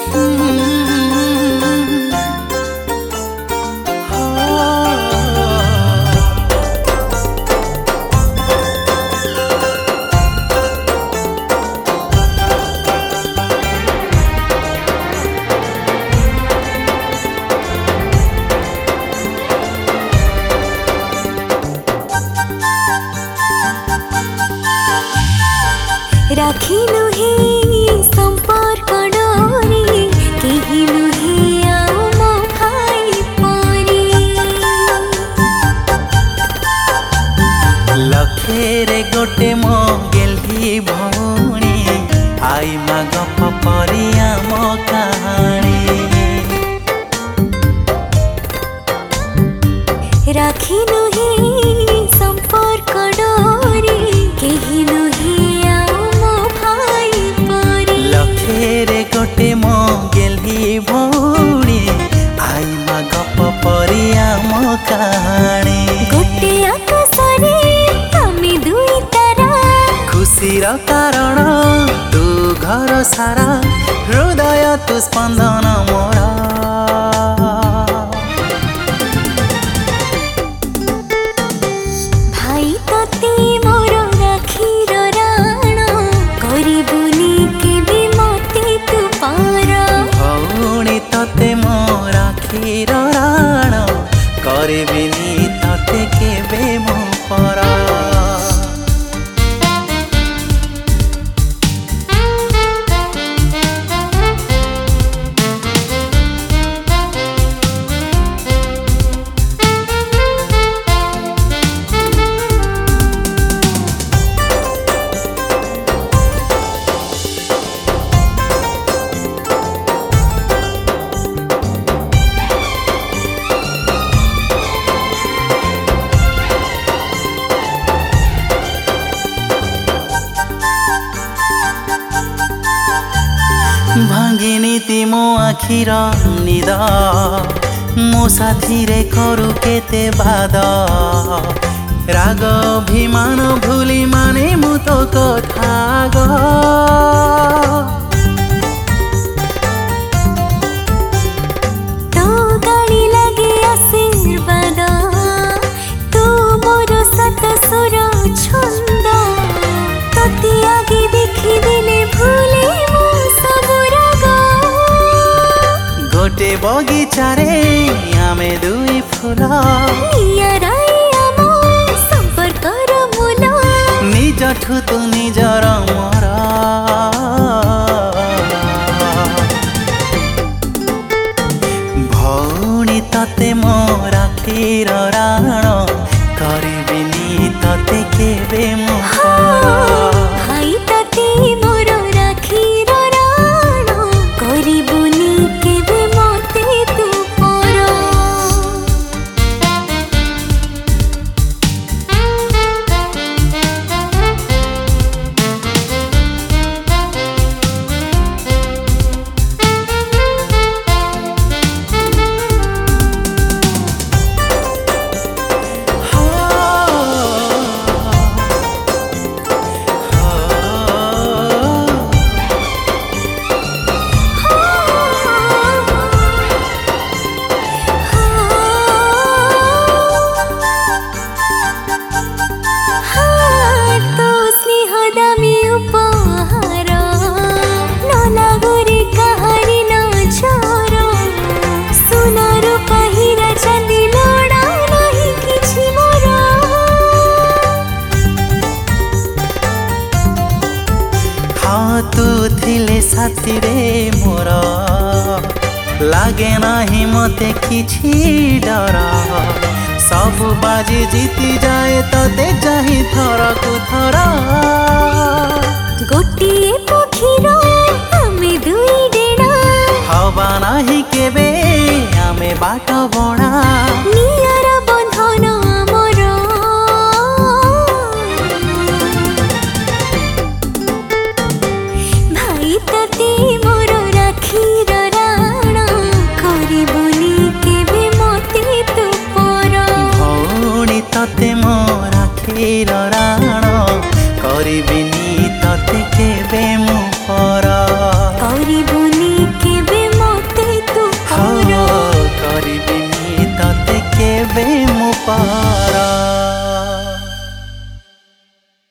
राखिलु हे संपर्क डोरी केहिलु हे आओ मो भाई परी लखेरे गोटे मो गेल्ही भौणी आई मा गप परिया मो कहानी राखिलु हे संपर्क डोरी केहिलु हे लखेरे गोटे मो गेल्ही भौणी आई मा गप परिया मो कहानी गोटे आकाशरे आमे दुई तारा खुशीर कारण तू घर सारा हृदय तू स्पंदन मोरा भाई तते मोर राखीर राण करिबुनी केबे मते तू पार भौणी तते मो राखीर राण करिबिनी तते केबे मो परा भांगिनी ती मो आखिर निद मो साथी रे करू केते बाद राग अभिमान भूली माने मु तो कथा ग तो गाड़ी लगे आशीर्वाद तू मोर सत सुर छंद तते आगे देखी देले भूले मो सब राग गोटे बगीचा रे आमे दुई फूल संपर्कर मूल निजठु तू निजर मोर भौणी तते मो राखीर राण करिबिनी तते केबे मो भाई तते मोर राखीर राण करिबुनी केबे मते तू पर तू थिले साथी रे मोर लागे नाही मते किछि डर सब बाजी जीती जाए तते चाही थर को थर गोटिए पक्षीर आमे दुई डेणा हवा नाही केबे आमे बाट बणा नियर बंधन आमर भाई तते मोर राखीर राण करिबुनी केबे मते तू पर भौणी तते मो राखीर राण करिबिनी तते केबे मो पर करिबुनी